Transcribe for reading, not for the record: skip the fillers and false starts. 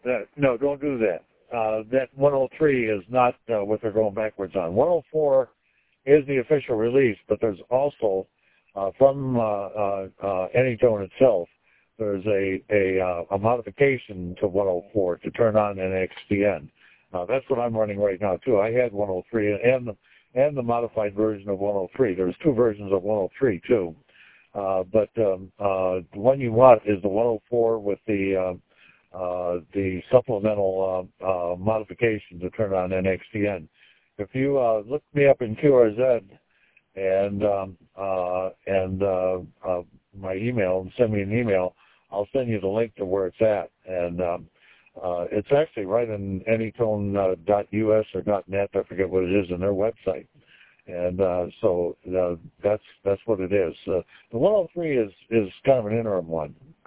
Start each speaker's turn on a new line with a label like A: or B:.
A: No, don't do that. That 103 is not what they're going backwards on. 104 is the official release, but there's also from Anytone itself, there's a modification to 104 to turn on NXDN. That's what I'm running right now too. I had 103 and the modified version of 103. There's two versions of 103 too, but the one you want is the 104 with the supplemental modification to turn on NXDN. If you look me up in QRZ and my email and send me an email, I'll send you the link to where it's at. And it's actually right in anytone.us or .net. I forget what it is in their website. And so that's what it is. The 103 is kind of an interim one.